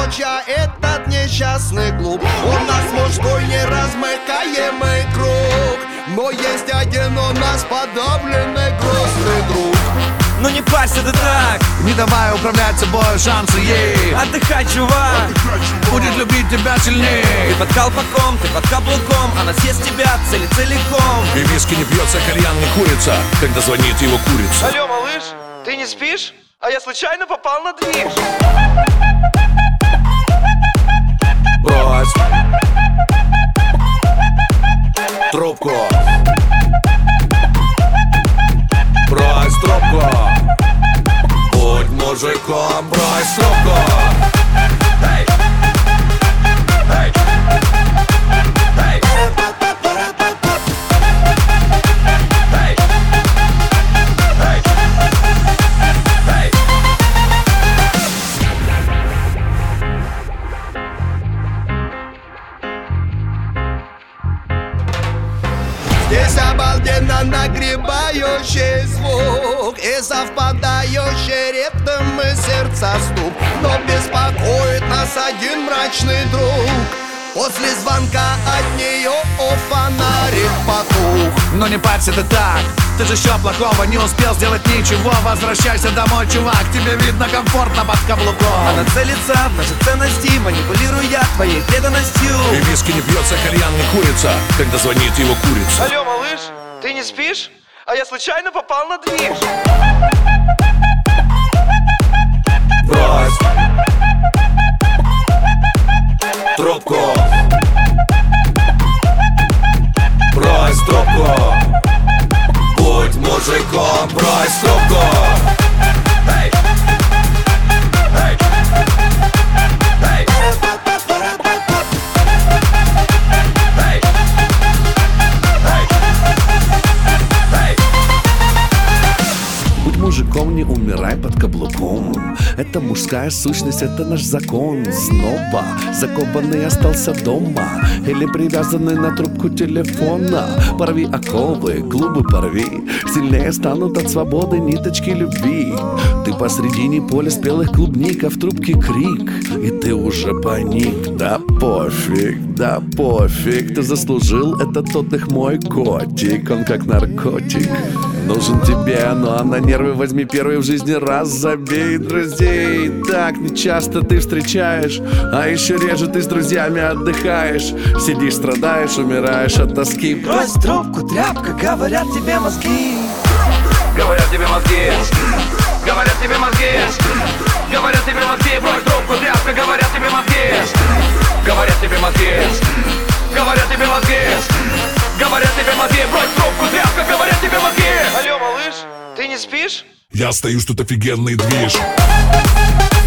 ночь, а этот несчастный клуб. У нас мужской неразмыкаемый круг, но есть один у нас подавленный грустный друг. Ну не парься ты так, не давай управлять собой, шансы ей. Отдыхай, чувак, будет любить тебя сильнее. Ты под колпаком, ты под каблуком, она съест тебя целиком. И виски не пьется, кальян не курится, когда звонит его курица. Алло, малыш, ты не спишь? А я случайно попал на движ. Брось трубку. Брось трубку. Будь мужиком, брось трубку. Эй! Эй! Эй! Эй! Эй! Эй! Здесь обалденно нагребающий звук и совпадающий ритмы сердца стук. Но беспокоит нас один мрачный друг. После звонка от нее фонарик потух. Но не парься ты так, ты же еще плохого не успел сделать ничего. Возвращайся домой, чувак, тебе видно комфортно под каблуком. Она целится в наши ценности, манипулируя твоей преданностью. И виски не пьется, кальян не курится, когда звонит его курица. Алло, малыш, ты не спишь? А я случайно попал на движ. Брось трубку. Брось трубку. Будь мужиком, брось трубку. Эй! Эй! Эй! Эй! Эй! Будь мужиком, не умирай под каблуком. Это мужская сущность, это наш закон. Снова закопанный остался дома или привязанный на трубку телефона. Порви оковы, клубы порви, сильнее станут от свободы ниточки любви. Ты посредине поля спелых клубник, а в трубке крик, и ты уже паник. Да пофиг, ты заслужил этот отдых, мой котик. Он как наркотик, нужен тебе, но на нервы возьми первый в жизни раз, забей друзей. Так нечасто ты встречаешь, а еще реже ты с друзьями отдыхаешь. Сидишь, страдаешь, умираешь от тоски. Брось трубку, тряпка, говорят тебе мозги. Говорят тебе мозги. Говорят тебе мозги. Говорят тебе мозги. Брось трубку, тряпка, говорят тебе мозги. Говорят тебе мозги. Говорят тебе мозги. Говорят тебе мозги. Брось трубку, тряпка, говорят тебе мозги. Алло, малыш, ты не спишь? Я стою, что-то офигенный движ.